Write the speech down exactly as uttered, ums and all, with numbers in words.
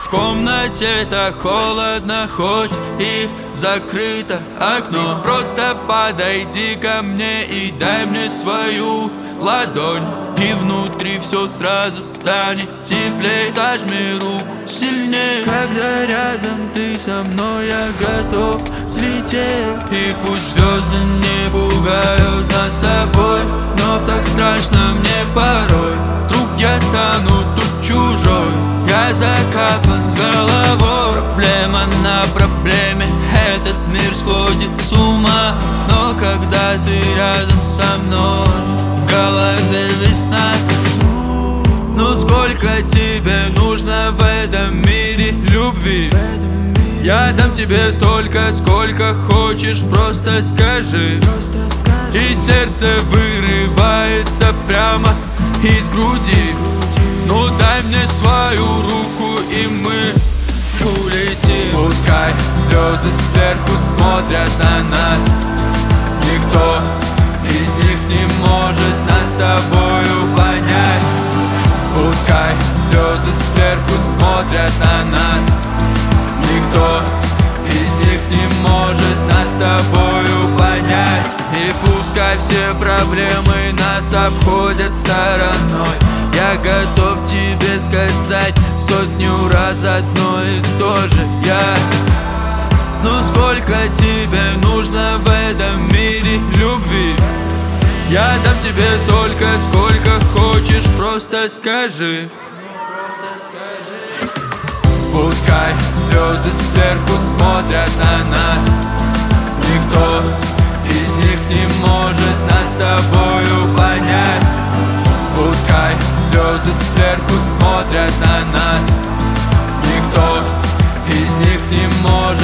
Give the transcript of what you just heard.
В комнате так холодно, хоть и закрыто окно. Просто подойди ко мне и дай мне свою ладонь, и внутри все сразу станет теплее. Сожми руку сильнее, когда рядом ты со мной, я готов взлететь. И пусть звезды не пугают нас с тобой, но так страшно мне порой. Вдруг я стану тут чужой, я закапан с головой. Проблема на проблеме, этот мир сходит с ума. Но когда ты рядом со мной, в голове весна. Ну сколько тебе нужно в этом мире любви? Я дам тебе столько, сколько хочешь, просто скажи. И сердце вырывается прямо из груди. Ну дай мне свою руку, и мы улетим. Пускай звезды сверху смотрят на нас, никто из них не может нас с тобою понять. Пускай звезды сверху смотрят на нас, никто из них не может нас с тобою понять. И пускай все проблемы нас обходят стороной, я готов тебе сказать сотню раз одно и то же. Я Ну сколько тебе нужно в этом мире любви? Я дам тебе столько, сколько хочешь, просто скажи. Пускай звезды сверху смотрят на нас, никто из них не может нас с тобою понять. Пускай звезды сверху смотрят на нас, никто из них не может